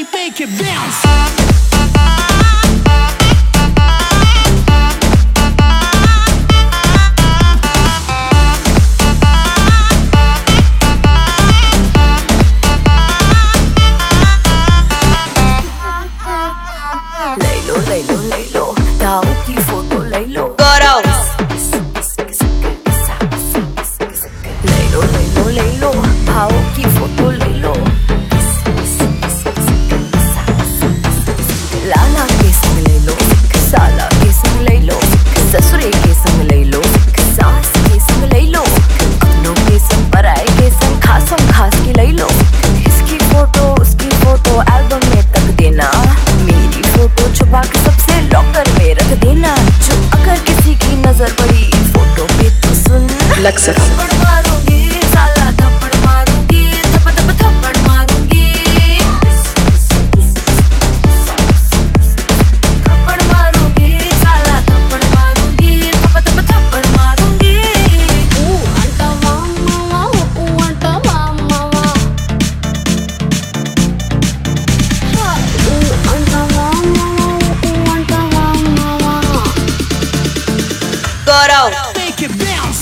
make it bounce. ले लो ताऊ की फोटो ले लो ले लो भाव की फोटो ले लो लाला के संग ले लो साला के संग ले लो ससुरे के संग ले लो सास के संग ले लो अपनों के संग पराए के संग खासम खास की ले लो इसकी फोटो उसकी फोटो एल्बम में तक देना मेरी फोटो छुपा के सबसे लॉकर में रख देना जो अगर किसी की नजर पड़ी फोटो पे तो सुन थप्पड़ मारूंगी साला थप्पड़ मारूंगी थप्पड़ मारूंगी थप्पड़ मारूंगी साला थप्पड़ मारूंगी थप्पड़ मारूंगी अंटा मामा अंटा मामा अंटा मामा गौरव Make it bounce.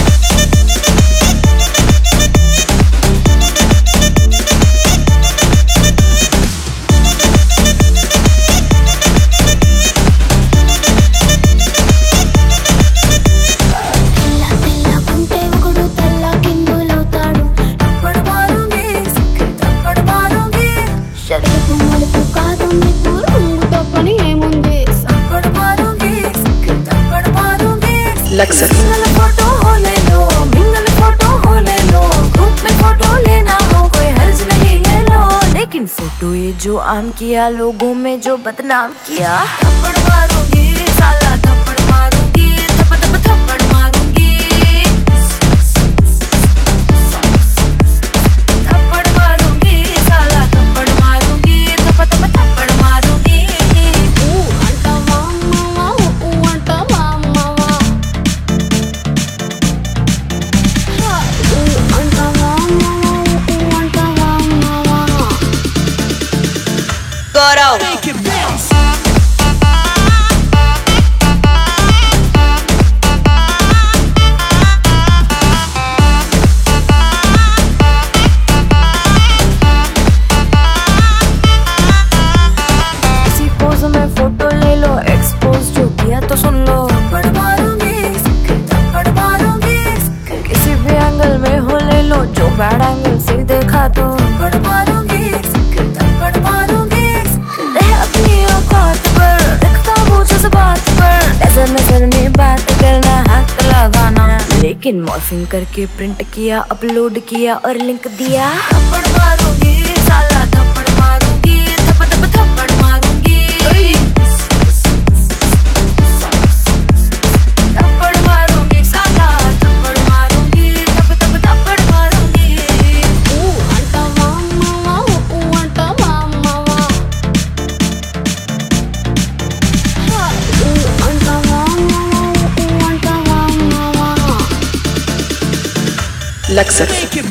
लक्सर फोटो हो ले लो मिंगल फोटो हो ले लो ग्रुप में फोटो लेना हो कोई हर्ज नहीं ले लो लेकिन फोटो ये जो आम किया लोगों में जो बदनाम किया थप्पड़ मारूंगी साला थप्पड़ मारूंगी थप्पड़ मारूंगी थप्पड़ मारूंगी साला थप्पड़ मारूंगी थप्पड़ मारूंगी अंटा मामा अंटा मामा गौरव Make it bounce. किसी पोज में फोटो ले लो एक्सपोज जो किया तो सुन लो थप्पड़ मारूंगी किसी भी एंगल में हो ले लो जो बैड एंगल से देखा तो थप्पड़ मारूंगी रह अपनी औकात पर दिखता वो जज्बात पर नजर में बात करना हाथ लगाना लेकिन मॉर्फिंग करके प्रिंट किया अपलोड किया और लिंक दिया थप्पड़ मारूंगी साला थप्पड़ मारूंगी थप्पड़ मारूंगी थप्पड़ मारूंगी साला थप्पड़ मारूंगी थप्पड़ मारूंगी अंटा मामा अंटा मामा अंटा मामा लक्सर Make it